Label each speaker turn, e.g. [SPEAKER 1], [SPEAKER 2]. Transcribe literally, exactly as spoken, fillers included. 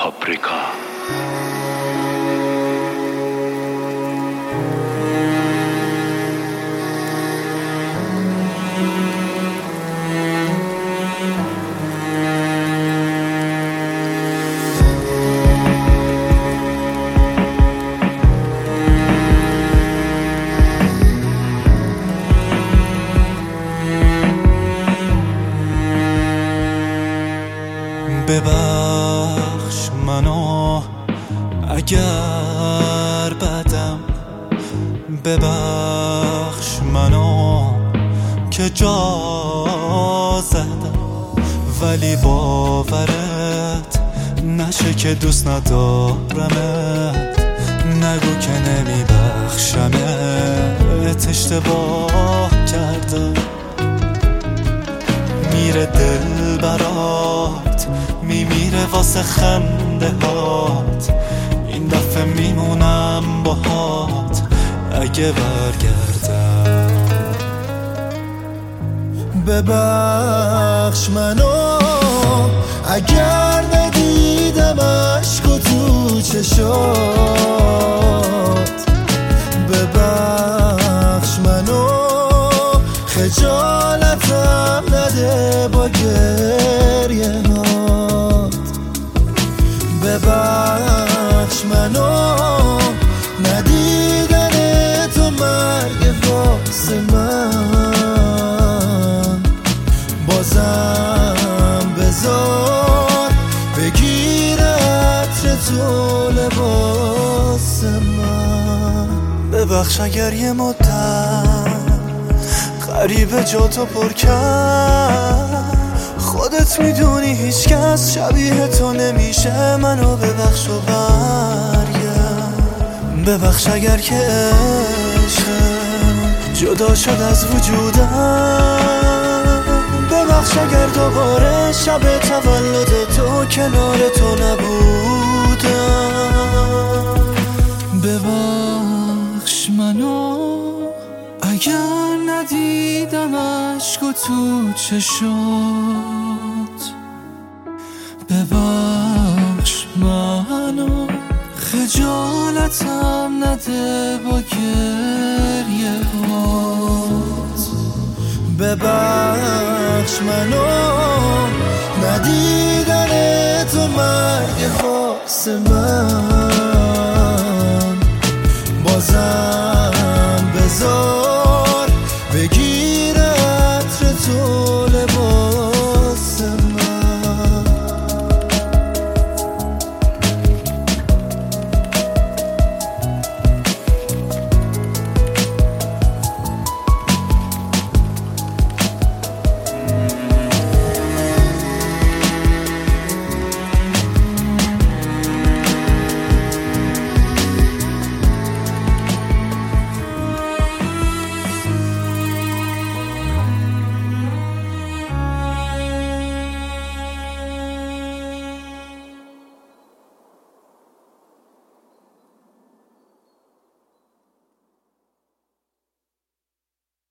[SPEAKER 1] پاپریکا.
[SPEAKER 2] ببخش منو اگر بدم، ببخش منو که جا زدم، ولی باورت نشه که دوست ندارمت. نگو که نمیبخشمت، اشتباه کردم. میره دل برات، میمیره واسه خنده هات. این دفعه میمونم باهات اگه برگردم.
[SPEAKER 3] ببخش منو اگر ندیدم عشق تو چشات. ببخش منو خجالتم نده با گریه هات. ببخش منو ندیدن تو مرگ واسه من. بازم بذار بگیر عطر تو لباس من.
[SPEAKER 2] ببخش اگر یه مدت غریب جا تو پر کرد. خودت میدونی هیچ کس شبیه تو نمیشه. منو ببخش و برگرد. ببخش اگر که عشقم جدا شد از وجودم. ببخش اگر دوباره شب تولد تو کنار تو نبودم.
[SPEAKER 3] ببخش منو اگر ندیدم عشق تو چشات. ببخش منو خجالتم نده با گریه هات. ببخش منو ندیدن تو مرگ واسه من. بازم